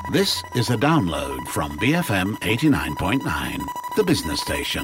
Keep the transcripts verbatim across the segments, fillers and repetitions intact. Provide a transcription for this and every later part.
This is a download from B F M eighty-nine point nine, the business station.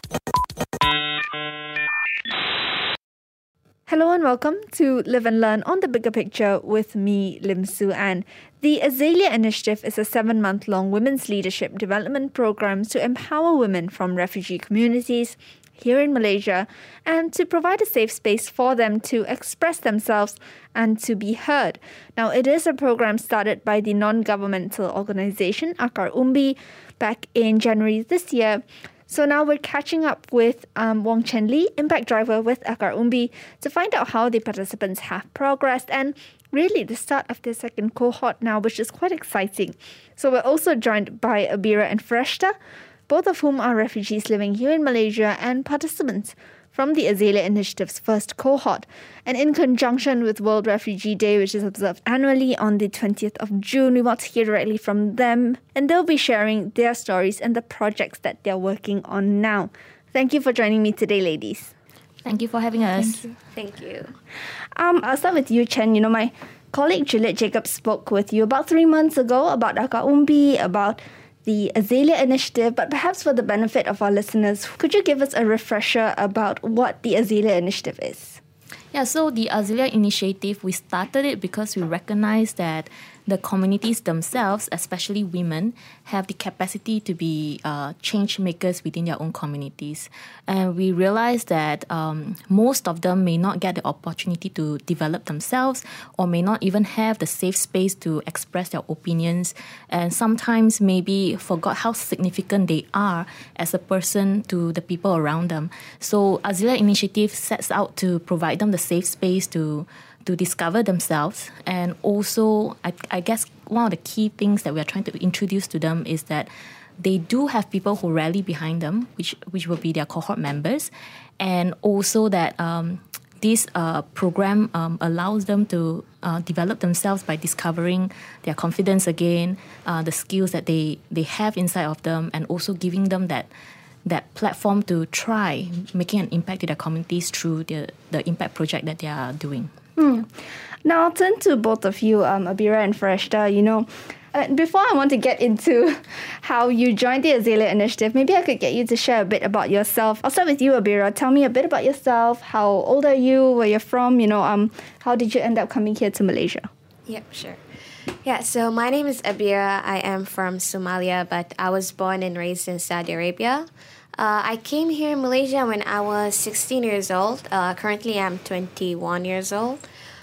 Hello and welcome to Live and Learn on the Bigger Picture with me, Lim Su An. The Azalea Initiative is a seven-month-long women's leadership development program to empower women from refugee communities here in Malaysia and to provide a safe space for them to express themselves and to be heard. Now, it is a program started by the non-governmental organisation Akar Umbi back in January this year. So now we're catching up with um, Wong Chen Lee, Impact Driver with Akar Umbi, to find out how the participants have progressed and really the start of their second cohort now, which is quite exciting. So we're also joined by Abira and Freshta, both of whom are refugees living here in Malaysia and participants from the Azalea Initiative's first cohort. And in conjunction with World Refugee Day, which is observed annually on the twentieth of June, we want to hear directly from them, and they'll be sharing their stories and the projects that they're working on now. Thank you for joining me today, ladies. Thank you for having us. Thank you. Thank you. Um, I'll start with you, Chen. You know, my colleague Juliet Jacobs spoke with you about three months ago about Akar Umbi, about the Azalea Initiative, but perhaps for the benefit of our listeners, could you give us a refresher about what the Azalea Initiative is? Yeah, so the Azalea Initiative, we started it because we recognize that the communities themselves, especially women, have the capacity to be uh, change makers within their own communities. And we realize that um, most of them may not get the opportunity to develop themselves or may not even have the safe space to express their opinions, and sometimes maybe forgot how significant they are as a person to the people around them. So Azalea Initiative sets out to provide them the safe space to to discover themselves. And also, I, I guess one of the key things that we are trying to introduce to them is that they do have people who rally behind them, which which will be their cohort members. And also that um, this uh, program um, allows them to uh, develop themselves by discovering their confidence again, uh, the skills that they, they have inside of them, and also giving them that that platform to try making an impact to their communities through the, the impact project that they are doing. Hmm. Now, I'll turn to both of you, um, Abira and Freshta. You know, uh, before I want to get into how you joined the Azalea Initiative, maybe I could get you to share a bit about yourself. I'll start with you, Abira. Tell me a bit about yourself. How old are you? Where you're from? You know, um, how did you end up coming here to Malaysia? Yep, sure. Yeah, so my name is Abira. I am from Somalia, but I was born and raised in Saudi Arabia. Uh, I came here in Malaysia when I was sixteen years old. Uh, currently, I'm twenty-one years old.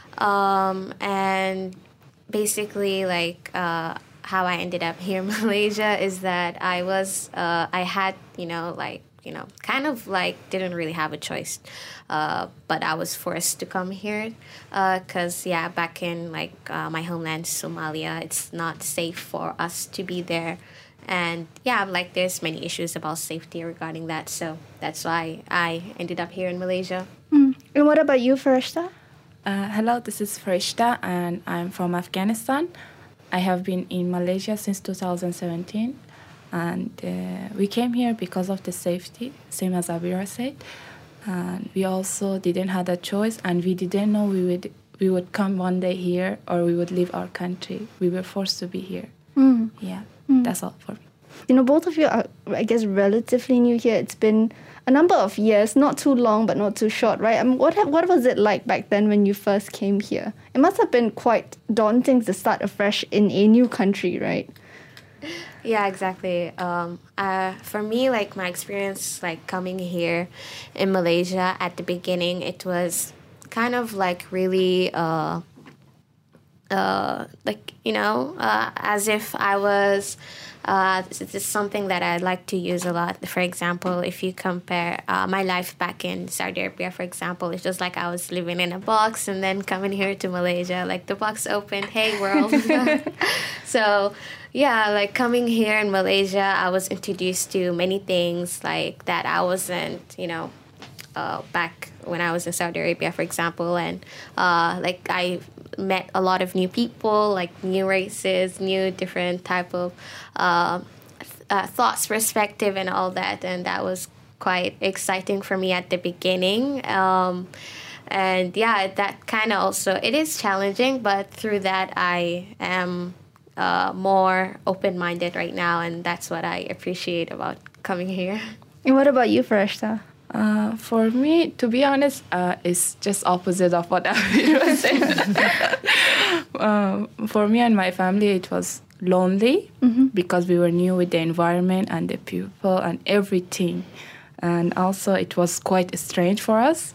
Um, and basically, like, uh, how I ended up here in Malaysia is that I was, uh, I had, you know, like, you know, kind of like didn't really have a choice. Uh, but I was forced to come here because, uh, yeah, back in, like, uh, my homeland, Somalia, it's not safe for us to be there. And yeah, like there's many issues about safety regarding that. So that's why I ended up here in Malaysia. Mm. And what about you, Farishta? Uh, hello, this is Farishta and I'm from Afghanistan. I have been in Malaysia since two thousand seventeen. And uh, we came here because of the safety, same as Abira said. And we also didn't have a choice, and we didn't know we would we would come one day here or we would leave our country. We were forced to be here. Mm. Yeah. Mm. That's all for me. You know, both of you are, I guess, relatively new here. It's been a number of years, not too long, but not too short, right? I mean, what what was it like back then when you first came here? It must have been quite daunting to start afresh in a new country, right? Yeah, exactly. Um, uh, for me, like my experience, like coming here in Malaysia at the beginning, it was kind of like really, uh, uh, like you know, uh, as if I was. Uh, this is something that I like to use a lot. For example, if you compare uh, my life back in Saudi Arabia, for example, it's just like I was living in a box and then coming here to Malaysia, like the box opened, hey world. So yeah, like coming here in Malaysia, I was introduced to many things like that I wasn't, you know, uh, back when I was in Saudi Arabia, for example. And uh, like I met a lot of new people, like new races, new different type of uh, th- uh, thoughts, perspective, and all that. And that was quite exciting for me at the beginning. Um, and yeah, that kind of also, it is challenging, but through that I am uh, more open-minded right now, and that's what I appreciate about coming here. And what about you, Farishta? Uh, for me, to be honest, uh, it's just opposite of what Abir was saying. uh, for me and my family, it was lonely mm-hmm. because we were new with the environment and the people and everything. And also it was quite strange for us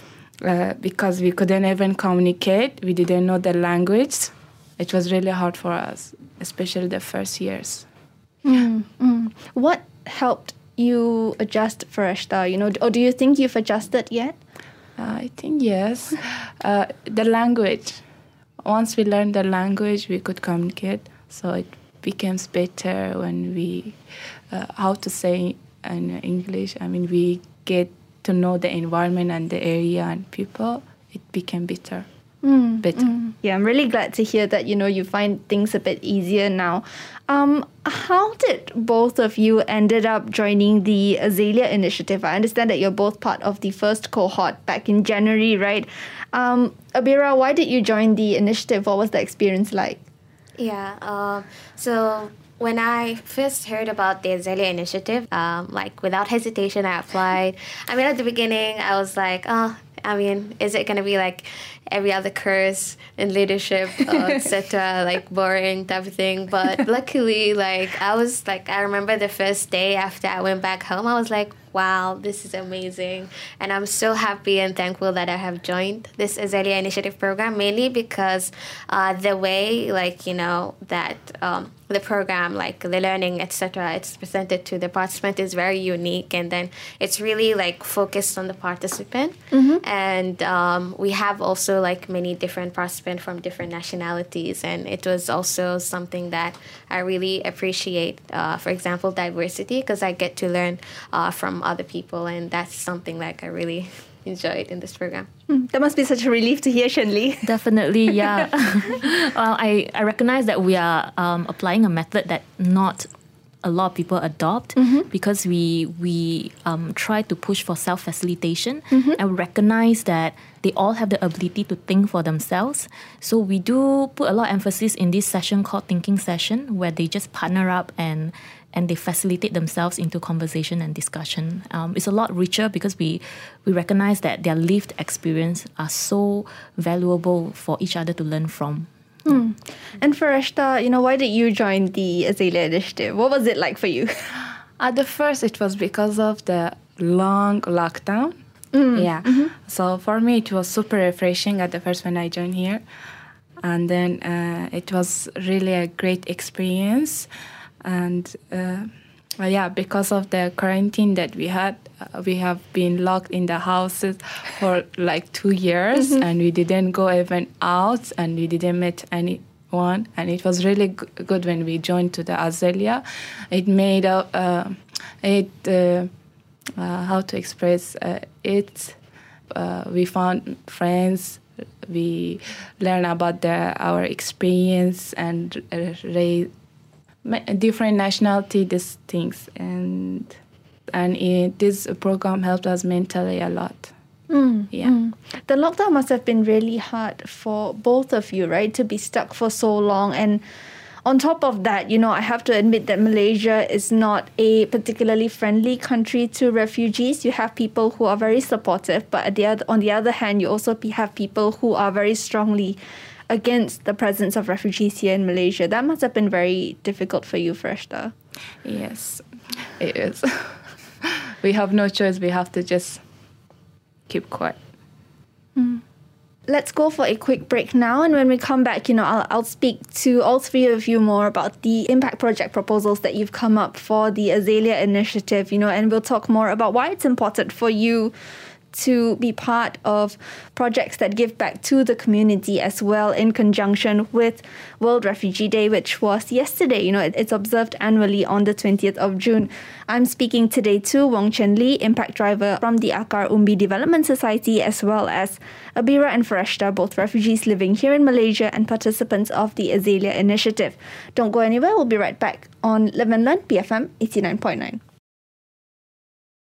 uh, because we couldn't even communicate. We didn't know the language. It was really hard for us, especially the first years. Mm, mm. What helped you adjust, Farishta? You know, or do you think you've adjusted yet? Uh, I think yes. Uh, the language. Once we learned the language, we could communicate. So it becomes better when we, uh, how to say in English, I mean, we get to know the environment and the area and people. It became better. Mm, better. Mm. Yeah, I'm really glad to hear that, you know, you find things a bit easier now. Um, how did both of you ended up joining the Azalea initiative? I understand that you're both part of the first cohort back in January, right? Um, Abira, why did you join the initiative? What was the experience like? Yeah, um, so when I first heard about the Azalea initiative, um, like without hesitation, I applied. I mean, at the beginning, I was like, oh, I mean, is it going to be like every other course in leadership, uh, et cetera, like boring type of thing? But luckily, like I was like, I remember the first day after I went back home, I was like, wow, this is amazing. And I'm so happy and thankful that I have joined this Azalea Initiative program, mainly because uh, the way, like, you know, that um, the program, like the learning, et cetera, it's presented to the participant is very unique. And then it's really like focused on the participant. Mm-hmm. And um, we have also like many different participants from different nationalities. And it was also something that I really appreciate, uh, for example, diversity, because I get to learn uh, from other people, and that's something like I really enjoyed in this program. Mm, that must be such a relief to hear, Shenli. Definitely, yeah. Well, I, I recognize that we are um, applying a method that not a lot of people adopt mm-hmm. because we we um, try to push for self-facilitation mm-hmm. and recognize that they all have the ability to think for themselves. So we do put a lot of emphasis in this session called Thinking Session, where they just partner up and and they facilitate themselves into conversation and discussion. Um, it's a lot richer because we we recognize that their lived experience are so valuable for each other to learn from. Hmm. And Farishta, you know, why did you join the Azalea Initiative? What was it like for you? At the first, it was because of the long lockdown. Mm. Yeah. Mm-hmm. So for me, it was super refreshing at the first when I joined here. And then uh, it was really a great experience. And uh, yeah, because of the quarantine that we had, uh, we have been locked in the houses for like two years mm-hmm. and we didn't go even out and we didn't meet anyone. And it was really g- good when we joined to the Azalea. It made uh, uh, it, uh, uh, how to express uh, it, uh, we found friends, we learned about the, our experience and uh, raised different nationality, these things, and and it, this program helped us mentally a lot. Mm, yeah, mm. The lockdown must have been really hard for both of you, right? To be stuck for so long, and on top of that, you know, I have to admit that Malaysia is not a particularly friendly country to refugees. You have people who are very supportive, but at the other, on the other hand, you also have people who are very strongly against the presence of refugees here in Malaysia. That must have been very difficult for you, Farishta. Yes, it is. We have no choice. We have to just keep quiet. Mm. Let's go for a quick break now, and when we come back, you know, I'll, I'll speak to all three of you more about the impact project proposals that you've come up for the Azalea initiative, you know, and we'll talk more about why it's important for you to be part of projects that give back to the community as well, in conjunction with World Refugee Day, which was yesterday. You know, it's observed annually on the twentieth of June. I'm speaking today to Wong Chen Lee, impact driver from the Akar Umbi Development Society, as well as Abira and Farishta, both refugees living here in Malaysia and participants of the Azalea initiative. Don't go anywhere. We'll be right back on Live and Learn, B F M eighty-nine point nine.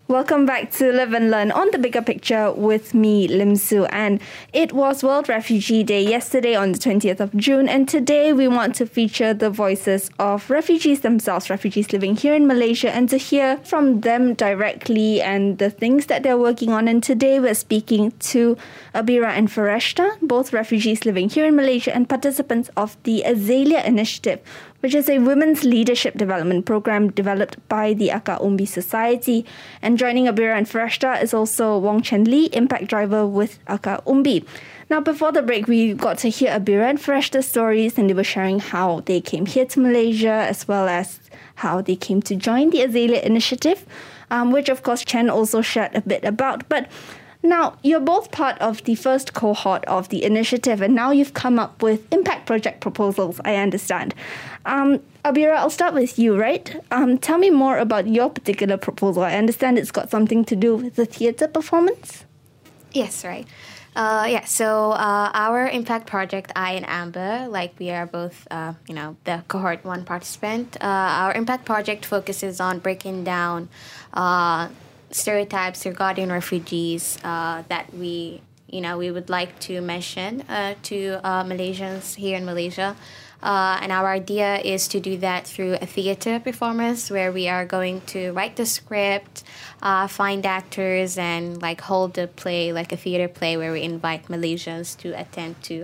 Welcome back to Live and Learn on the Bigger Picture with me, Lim Su An. It was World Refugee Day yesterday on the twentieth of June, and today we want to feature the voices of refugees themselves, refugees living here in Malaysia, and to hear from them directly and the things that they're working on. And today we're speaking to Abira and Fareshta, both refugees living here in Malaysia and participants of the Azalea Initiative, which is a women's leadership development program developed by the Akak Umbi Society. And joining Abira and Fareshta is also Wong Chen Lee, impact driver with Akak Umbi. Now, before the break, we got to hear Abira and Fareshta's stories, and they were sharing how they came here to Malaysia, as well as how they came to join the Azalea Initiative, um, which, of course, Chen also shared a bit about. But now, you're both part of the first cohort of the initiative, and now you've come up with impact project proposals, I understand. Um, Abira, I'll start with you, right? Um, tell me more about your particular proposal. I understand it's got something to do with the theatre performance? Yes, right. Uh, yeah, so uh, our impact project, I and Amber, like we are both, uh, you know, the cohort one participant. Uh, our impact project focuses on breaking down uh, stereotypes regarding refugees uh, that we, you know, we would like to mention uh, to uh, Malaysians here in Malaysia. Uh, and our idea is to do that through a theatre performance where we are going to write the script, uh, find actors, and like hold a play, like a theatre play where we invite Malaysians to attend to.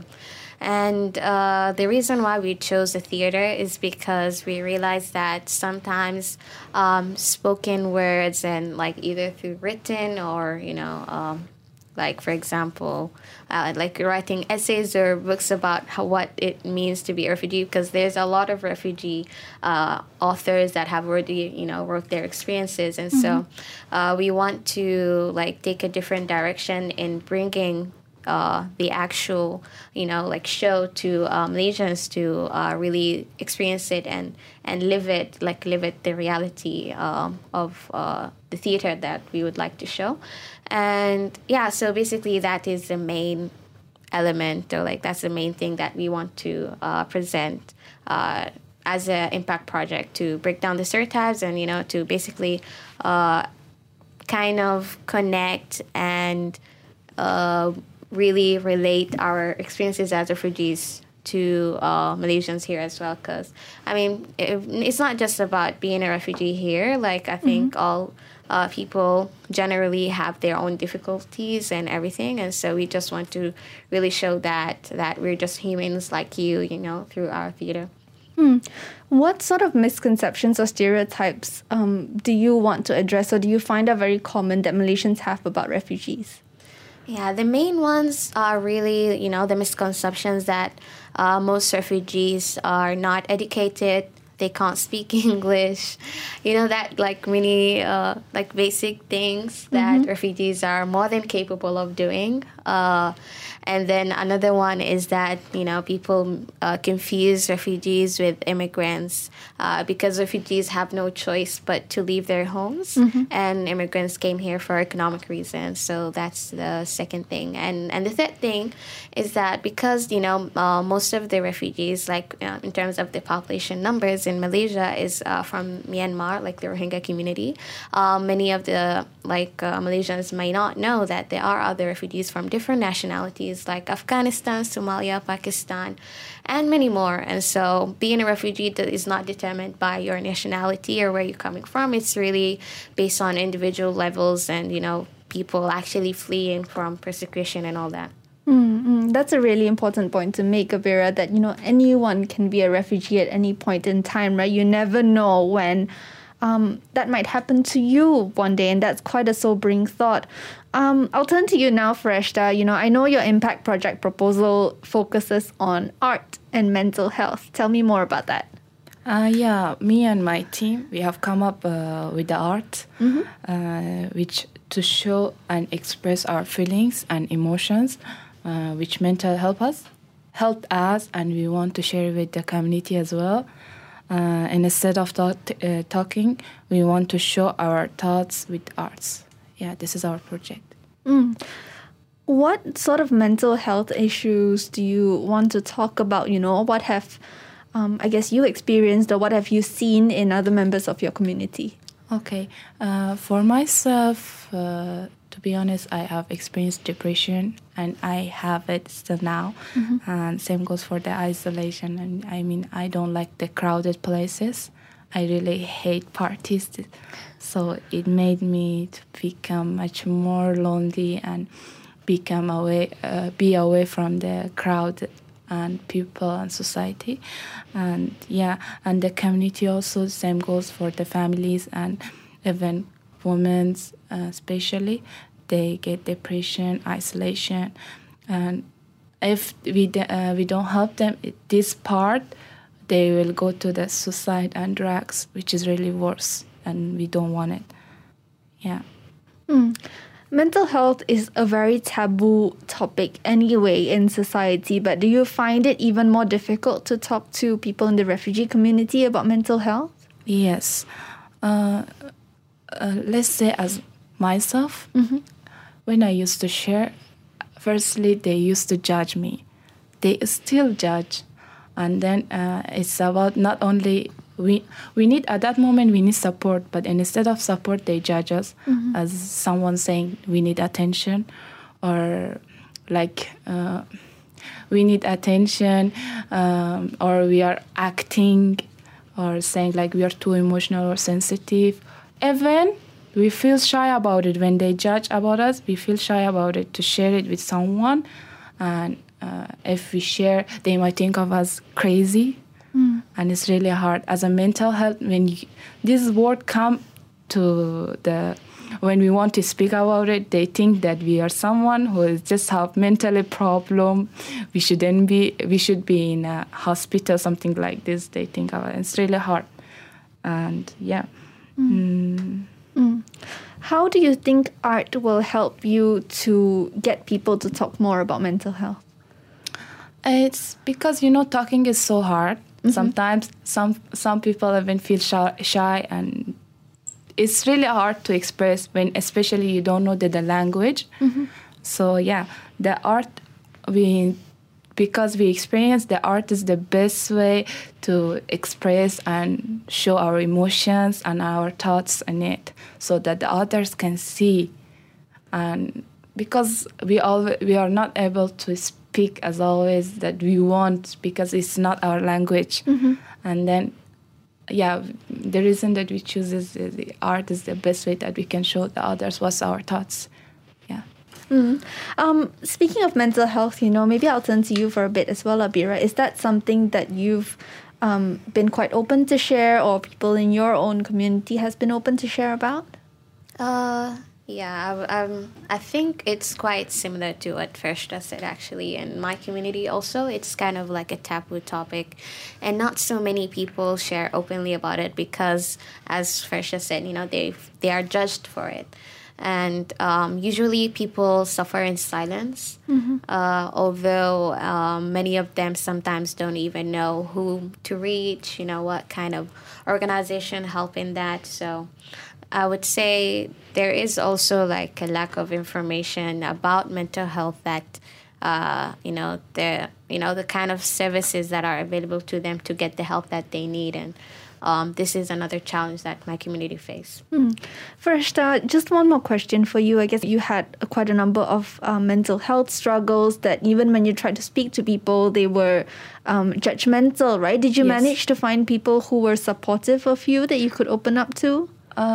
And uh, the reason why we chose the theatre is because we realized that sometimes um, spoken words and like either through written or, you know, um, like, for example, uh, like writing essays or books about how, what it means to be a refugee, because there's a lot of refugee uh, authors that have already, you know, wrote their experiences. And mm-hmm. so uh, we want to, like, take a different direction in bringing Uh, the actual, you know, like show to uh, Malaysians to uh, really experience it and, and live it, like live it the reality um, of uh, the theater that we would like to show. And yeah, so basically that is the main element, or like that's the main thing that we want to uh, present uh, as an impact project, to break down the stereotypes and, you know, to basically uh, kind of connect and uh, really relate our experiences as refugees to uh, Malaysians here as well. Because, I mean, it, it's not just about being a refugee here. Like, I think mm-hmm. all uh, people generally have their own difficulties and everything. And so we just want to really show that, that we're just humans like you, you know, through our theatre. Hmm. What sort of misconceptions or stereotypes um, do you want to address, or do you find are very common that Malaysians have about refugees? Yeah, the main ones are really, you know, the misconceptions that uh, most refugees are not educated, they can't speak English, you know, that like many uh, like basic things that mm-hmm. refugees are more than capable of doing. Uh, and then another one is that, you know, people uh, confuse refugees with immigrants uh, because refugees have no choice but to leave their homes, mm-hmm. and immigrants came here for economic reasons. So that's the second thing. And and the third thing is that because, you know, uh, most of the refugees, like uh, in terms of the population numbers in Malaysia, is uh, from Myanmar, like the Rohingya community. Uh, many of the like uh, Malaysians may not know that there are other refugees from different nationalities like Afghanistan, Somalia, Pakistan, and many more. And so being a refugee is not determined by your nationality or where you're coming from. It's really based on individual levels and, you know, people actually fleeing from persecution and all that. Mm-hmm. That's a really important point to make, Abira, that, you know, anyone can be a refugee at any point in time, right? You never know when um, that might happen to you one day, and that's quite a sobering thought. Um, I'll turn to you now, Fareshta. You know, I know your impact project proposal focuses on art and mental health. Tell me more about that. Uh, yeah, me and my team, we have come up uh, with the art, mm-hmm. uh, which to show and express our feelings and emotions, uh, which mental help us, helped us, and we want to share with the community as well. Uh, and instead of talk, uh, talking, we want to show our thoughts with arts. Yeah, this is our project. Mm. What sort of mental health issues do you want to talk about? You know, what have, um, I guess, you experienced, or what have you seen in other members of your community? Okay. Uh, for myself, uh, to be honest, I have experienced depression and I have it still now. Mm-hmm. And same goes for the isolation. And I mean, I don't like the crowded places. I really hate parties. So it made me to become much more lonely and become away, uh, be away from the crowd and people and society. And yeah, and the community also, same goes for the families and even women uh, especially. They get depression, isolation, and if we de- uh, we don't help them this part, they will go to the suicide and drugs, which is really worse, and we don't want it. Yeah. Mm. Mental health is a very taboo topic anyway in society, but do you find it even more difficult to talk to people in the refugee community about mental health? Yes. Uh, uh, let's say as myself, mm-hmm. when I used to share, firstly, they used to judge me. They still judge. And then uh, it's about not only, we we need, at that moment, we need support, but instead of support, they judge us mm-hmm. as someone saying we need attention, or like uh, we need attention, um, or we are acting, or saying like we are too emotional or sensitive. Even we feel shy about it. When they judge about us, we feel shy about it to share it with someone. And uh, if we share, they might think of us crazy. Mm. And it's really hard. As a mental health, when you, this word come to the, when we want to speak about it, they think that we are someone who is just have mentally problem. We shouldn't be, we should be in a hospital, something like this. They think of it. It's really hard. And yeah. Mm. Mm. Mm. How do you think art will help you to get people to talk more about mental health? It's because, you know, talking is so hard. Mm-hmm. Sometimes some some people even feel shy, shy, and it's really hard to express when, especially you don't know the, the language. Mm-hmm. So yeah, the art, we because we experience the art is the best way to express and show our emotions and our thoughts in it, so that the others can see. And because we all we are not able to speak as always that we want, because it's not our language. Mm-hmm. And then yeah, the reason that we choose is the art is the best way that we can show the others what's our thoughts. Yeah. Mm. Um, speaking of mental health, you know, maybe I'll turn to you for a bit as well, Abira. Is that something that you've um, been quite open to share, or people in your own community has been open to share about? Uh, yeah, I, um, I think it's quite similar to what Farishta said, actually. In my community also, it's kind of like a taboo topic, and not so many people share openly about it because, as Farishta said, you know, they they are judged for it. And um, usually people suffer in silence, mm-hmm. uh, although um, many of them sometimes don't even know who to reach, you know, what kind of organization help in that. So I would say there is also like a lack of information about mental health, that, uh, you know, the, you know, the kind of services that are available to them to get the help that they need. And Um, this is another challenge that my community face. Hmm. Farishta, just one more question for you. I guess you had uh, quite a number of uh, mental health struggles that even when you tried to speak to people, they were um, judgmental, right? Did you yes. manage to find people who were supportive of you that you could open up to?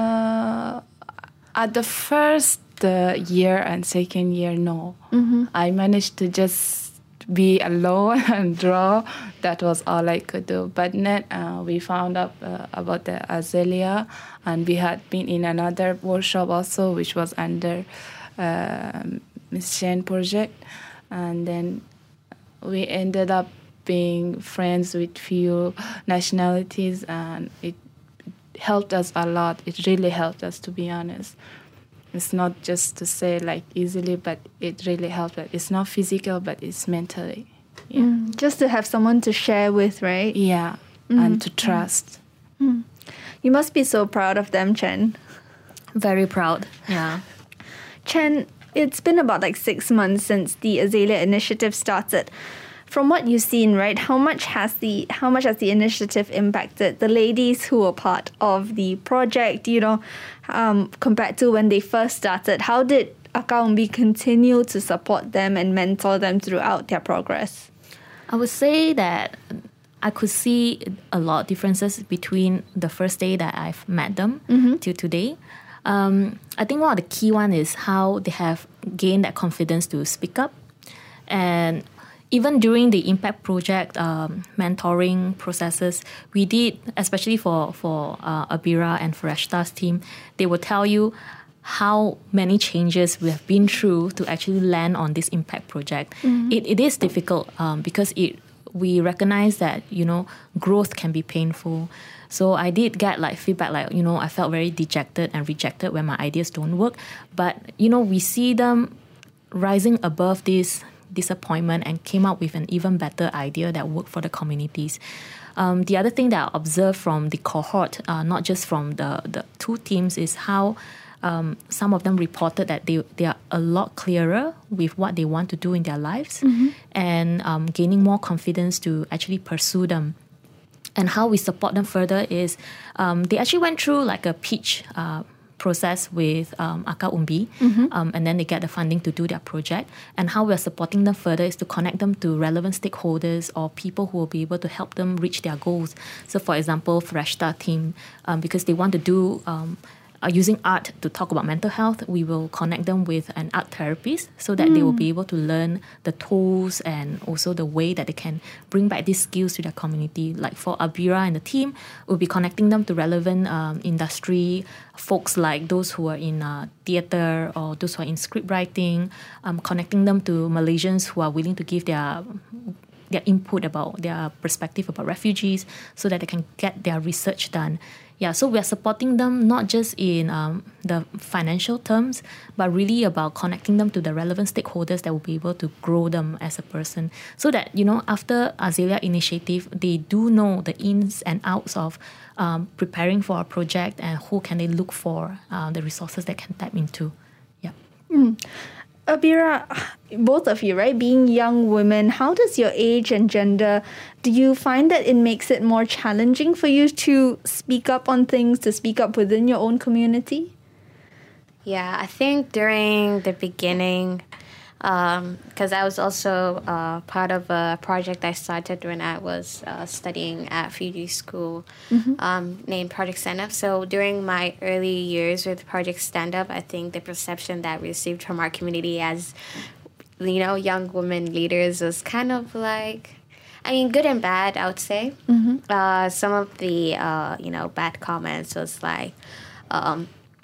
Uh, at the first uh, year and second year, no. Mm-hmm. I managed to just be alone and draw. That was all I could do. But then uh, we found out uh, about the Azalea, and we had been in another workshop also, which was under uh, Miss Shen project. And then we ended up being friends with few nationalities, and it helped us a lot. It really helped us, to be honest. It's not just to say like easily, but it really helped. It's not physical, but it's mentally. Yeah. Mm, just to have someone to share with, right? Yeah, mm. and to trust. Mm. You must be so proud of them, Chen. Very proud, yeah. Chen, it's been about like six months since the Azalea initiative started. from what you've seen, right, how much has the how much has the initiative impacted the ladies who were part of the project, you know, um, compared to when they first started? How did Akaumbi continue to support them and mentor them throughout their progress? I would say that I could see a lot of differences between the first day that I've met them mm-hmm. to today. Um, I think one of the key one is how they have gained that confidence to speak up. And even during the Impact Project um, mentoring processes, we did, especially for, for uh, Abira and Fareshta's team, they will tell you how many changes we have been through to actually land on this Impact Project. Mm-hmm. It, it is difficult um, because it we recognize that, you know, growth can be painful. So I did get like feedback like, you know, I felt very dejected and rejected when my ideas don't work. But, you know, we see them rising above this disappointment and came up with an even better idea that worked for the communities. Um, the other thing that I observed from the cohort, uh, not just from the, the two teams, is how Um, some of them reported that they, they are a lot clearer with what they want to do in their lives mm-hmm. and um, gaining more confidence to actually pursue them. And how we support them further is um, they actually went through like a pitch uh, process with um, Akaumbi mm-hmm. um, and then they get the funding to do their project. And how we're supporting them further is to connect them to relevant stakeholders or people who will be able to help them reach their goals. So for example, Fareshta team, um, because they want to do um, Uh, using art to talk about mental health, we will connect them with an art therapist so that mm. they will be able to learn the tools and also the way that they can bring back these skills to their community. Like for Abira and the team, we'll be connecting them to relevant um, industry folks like those who are in uh, theatre or those who are in script writing, um, connecting them to Malaysians who are willing to give their their input about their perspective about refugees so that they can get their research done. Yeah, so we are supporting them not just in um, the financial terms, but really about connecting them to the relevant stakeholders that will be able to grow them as a person. So that, you know, after Azalea Initiative, they do know the ins and outs of um, preparing for a project and who can they look for, uh, the resources they can tap into. Yeah. Mm. Abira, both of you, right, being young women, how does your age and gender, do you find that it makes it more challenging for you to speak up on things, to speak up within your own community? Yeah, I think during the beginning, because um, I was also uh, part of a project I started when I was uh, studying at Fiji School mm-hmm. um, named Project Stand Up. So during my early years with Project Stand Up, I think the perception that we received from our community as, you know, young women leaders was kind of like, I mean, good and bad, I would say. Mm-hmm. Uh, some of the, uh, you know, bad comments was like, um,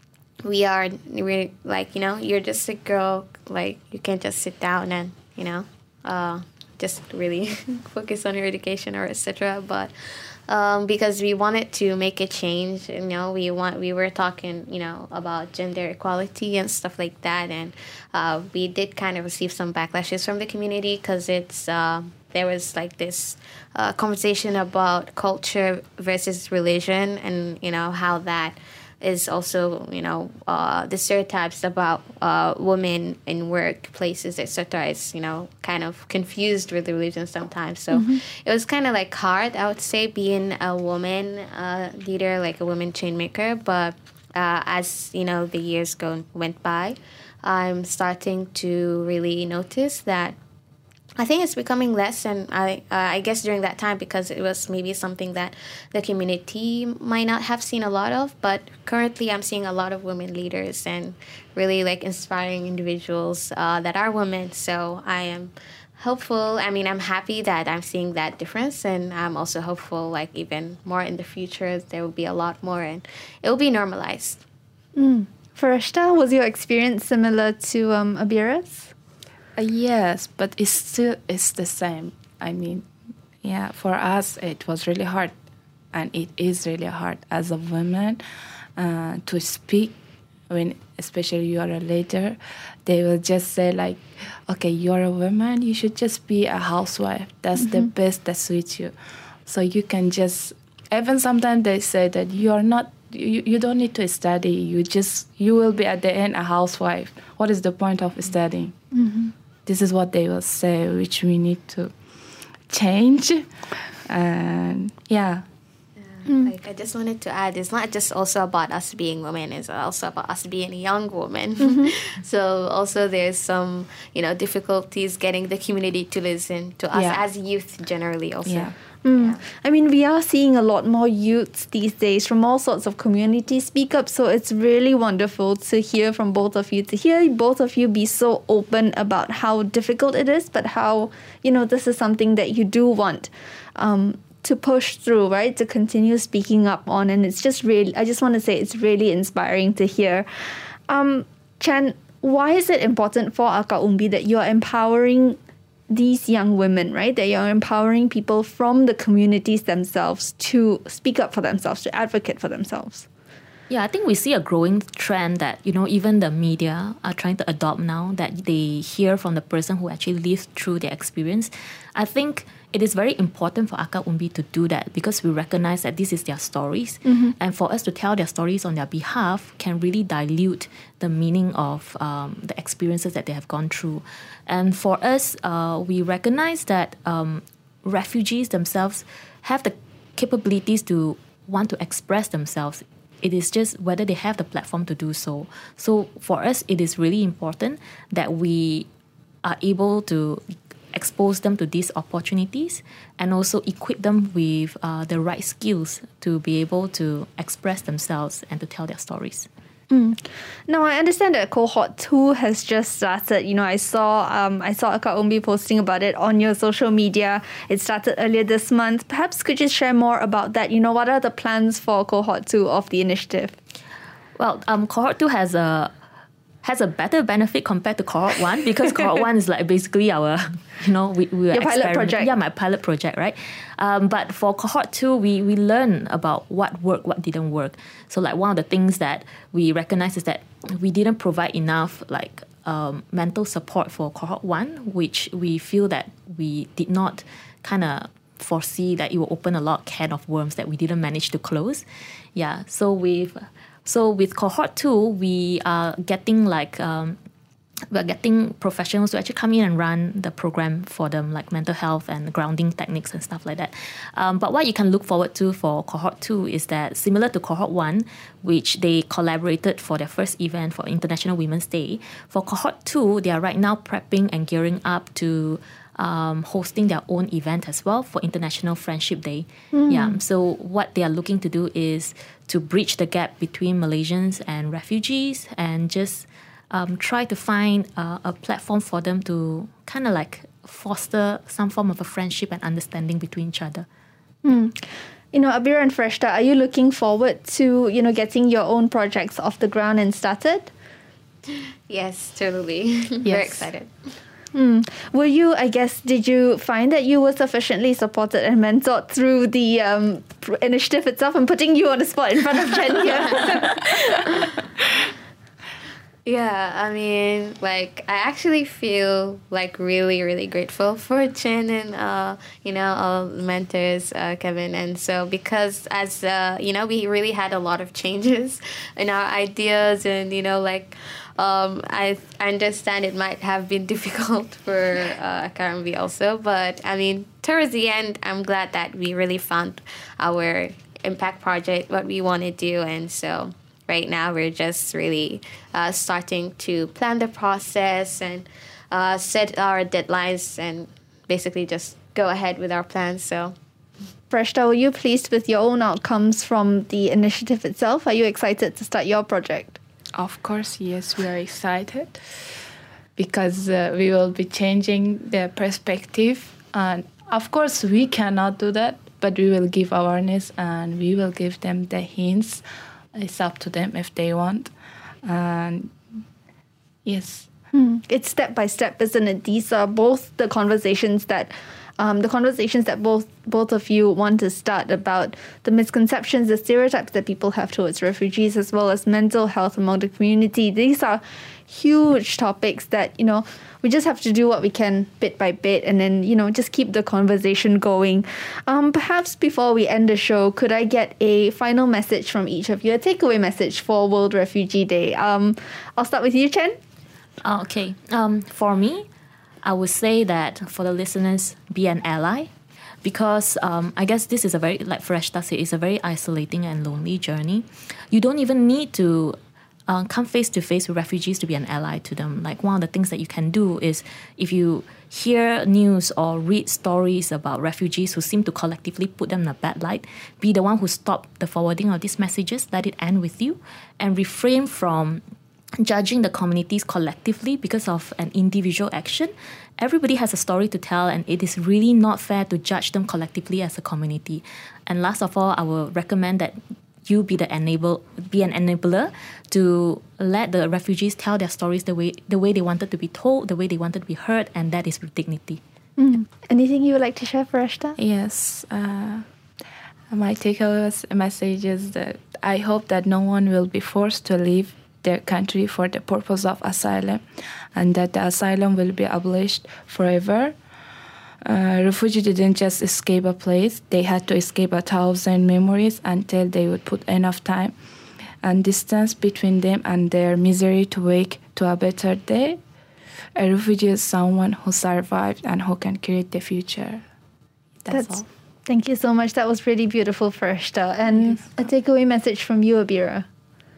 we are we're like, you know, you're just a girl, like you can't just sit down and, you know, uh, just really focus on your education or et cetera. But um, because we wanted to make a change, you know, we want we were talking, you know, about gender equality and stuff like that, and uh, we did kind of receive some backlashes from the community because it's uh, there was like this uh, conversation about culture versus religion, and you know how that is also, you know, uh, the stereotypes about uh, women in workplaces, et cetera, is, you know, kind of confused with the religion sometimes. So mm-hmm. it was kind of like hard, I would say, being a woman uh, leader, like a woman chain maker. But uh, as, you know, the years go went by, I'm starting to really notice that I think it's becoming less, and I uh, I guess during that time, because it was maybe something that the community might not have seen a lot of, but currently I'm seeing a lot of women leaders and really like inspiring individuals uh, that are women. So I am hopeful. I mean, I'm happy that I'm seeing that difference, and I'm also hopeful like even more in the future there will be a lot more and it will be normalized. Mm. Fareshta, was your experience similar to um, Abira's? Uh, yes, but it's still it's the same. I mean, yeah, for us it was really hard, and it is really hard as a woman uh, to speak when, especially you are a leader. They will just say like, okay, you're a woman, you should just be a housewife. That's mm-hmm. the best that suits you. So you can just, even sometimes they say that you are not, you, you don't need to study. You just, you will be at the end a housewife. What is the point of studying? Mm-hmm. This is what they will say, which we need to change. And yeah. Mm. Like I just wanted to add, it's not just also about us being women, it's also about us being a young woman. Mm-hmm. So also there's some, you know, difficulties getting the community to listen to us yeah. as youth generally also. Yeah. Mm. Yeah. I mean, we are seeing a lot more youths these days from all sorts of communities speak up. So it's really wonderful to hear from both of you, to hear both of you be so open about how difficult it is, but how, you know, this is something that you do want um, to push through, right? To continue speaking up on. And it's just really, I just want to say it's really inspiring to hear. Um, Chan, why is it important for Akak Umbi that you're empowering these young women, right? That you're empowering people from the communities themselves to speak up for themselves, to advocate for themselves? Yeah, I think we see a growing trend that, you know, even the media are trying to adopt now, that they hear from the person who actually lived through their experience. I think it is very important for Akak Umbi to do that because we recognize that this is their stories. Mm-hmm. And for us to tell their stories on their behalf can really dilute the meaning of um, the experiences that they have gone through. And for us, uh, we recognize that um, refugees themselves have the capabilities to want to express themselves. It is just whether they have the platform to do so. So for us, it is really important that we are able to expose them to these opportunities and also equip them with uh, the right skills to be able to express themselves and to tell their stories. Mm. Now, I understand that cohort two has just started. You know, I saw um, I saw Akak Umbi posting about it on your social media. It started earlier this month. Perhaps could you share more about that? You know, what are the plans for cohort two of the initiative? Well, um, cohort two has a has a better benefit compared to cohort one because cohort one is like basically our, you know, we, we were Your pilot project. Yeah, my pilot project, right? Um, but for cohort two, we, we learn about what worked, what didn't work. So like one of the things that we recognize is that we didn't provide enough like um, mental support for cohort one, which we feel that we did not kind of foresee that it will open a lot of can of worms that we didn't manage to close. Yeah, so we've... So with cohort two, we are getting like um, we're getting professionals to actually come in and run the program for them, like mental health and grounding techniques and stuff like that. Um, but what you can look forward to for cohort two is that similar to cohort one, which they collaborated for their first event for International Women's Day, for cohort two, they are right now prepping and gearing up to Um, hosting their own event as well for International Friendship Day. Mm. Yeah. So what they are looking to do is to bridge the gap between Malaysians and refugees and just um, try to find uh, a platform for them to kind of like foster some form of a friendship and understanding between each other. Mm. You know, Abira and Freshta, are you looking forward to, you know, getting your own projects off the ground and started? Yes, totally. Yes. Very excited. Mm. Were you, I guess, did you find that you were sufficiently supported and mentored through the um, initiative itself? I'm putting you on the spot in front of Chen here. Yeah, I mean, like, I actually feel, like, really, really grateful for Chen and, uh, you know, all the mentors, uh, Kevin. And so, because as, uh, you know, we really had a lot of changes in our ideas and, you know, like, Um, I, I understand it might have been difficult for uh, Akak Umbi also, but I mean, towards the end, I'm glad that we really found our impact project, what we want to do, and so right now we're just really uh, starting to plan the process and uh, set our deadlines and basically just go ahead with our plans. So. Freshta, were you pleased with your own outcomes from the initiative itself? Are you excited to start your project? Of course, yes, we are excited because uh, we will be changing the perspective. And of course, we cannot do that, but we will give awareness and we will give them the hints. It's up to them if they want. And yes. Hmm. It's step by step, isn't it? These are both the conversations that Um, the conversations that both both of you want to start about the misconceptions, the stereotypes that people have towards refugees, as well as mental health among the community. These are huge topics that, you know, we just have to do what we can bit by bit and then, you know, just keep the conversation going. Um, perhaps before we end the show, could I get a final message from each of you, a takeaway message for World Refugee Day? Um, I'll start with you, Chen. Uh, okay. Um, for me, I would say that for the listeners, be an ally because um, I guess this is a very, like Fareshta said, it's a very isolating and lonely journey. You don't even need to uh, come face to face with refugees to be an ally to them. Like one of the things that you can do is if you hear news or read stories about refugees who seem to collectively put them in a bad light, be the one who stopped the forwarding of these messages, let it end with you, and refrain from judging the communities collectively because of an individual action. Everybody has a story to tell, and it is really not fair to judge them collectively as a community. And last of all, I will recommend that you be the enable, be an enabler to let the refugees tell their stories the way the way they wanted to be told, the way they wanted to be heard, and that is with dignity. Mm. Anything you would like to share, Fareshta? Yes. Uh, my takeaway message is that I hope that no one will be forced to leave their country for the purpose of asylum, and that the asylum will be abolished forever. Uh, refugees didn't just escape a place, they had to escape a thousand memories until they would put enough time and distance between them and their misery to wake to a better day. A refugee is someone who survived and who can create the future. That's, That's all. Thank you so much. That was really beautiful, Fareshta. And yes. a takeaway message from you, Abira.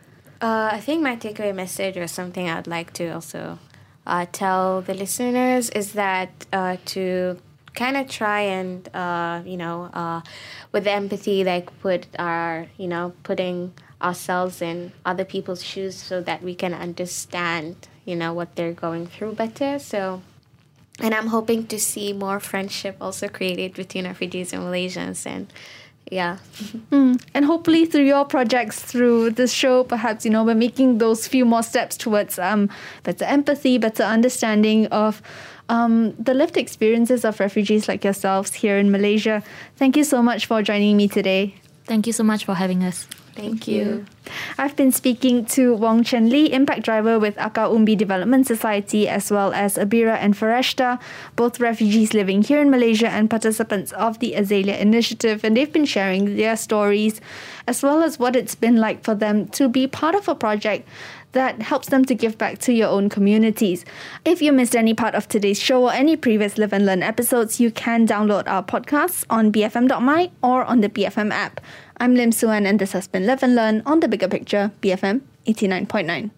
Uh, I think my takeaway message, or something I'd like to also uh, tell the listeners, is that uh, to kind of try and, uh, you know, uh, with the empathy, like put our, you know, putting ourselves in other people's shoes so that we can understand, you know, what they're going through better. So, and I'm hoping to see more friendship also created between refugees and Malaysians, and yeah. mm. And hopefully through your projects, through this show, perhaps, you know, we're making those few more steps towards um, better empathy, better understanding of um, the lived experiences of refugees like yourselves here in Malaysia. Thank you so much for joining me today. Thank you so much for having us. Thank you. I've been speaking to Wong Chen Lee, Impact Driver with Akar Umbi Development Society, as well as Abira and Fareshta, both refugees living here in Malaysia and participants of the Azalea Initiative. And they've been sharing their stories, as well as what it's been like for them to be part of a project that helps them to give back to your own communities. If you missed any part of today's show or any previous Live and Learn episodes, you can download our podcasts on b f m dot my or on the B F M app. I'm Lim Suan, and this has been Live and Learn on The Bigger Picture, B F M eighty-nine point nine.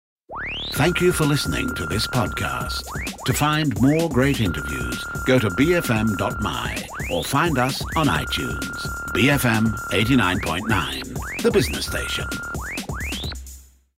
Thank you for listening to this podcast. To find more great interviews, go to b f m dot my or find us on iTunes. B F M eighty-nine point nine, the business station.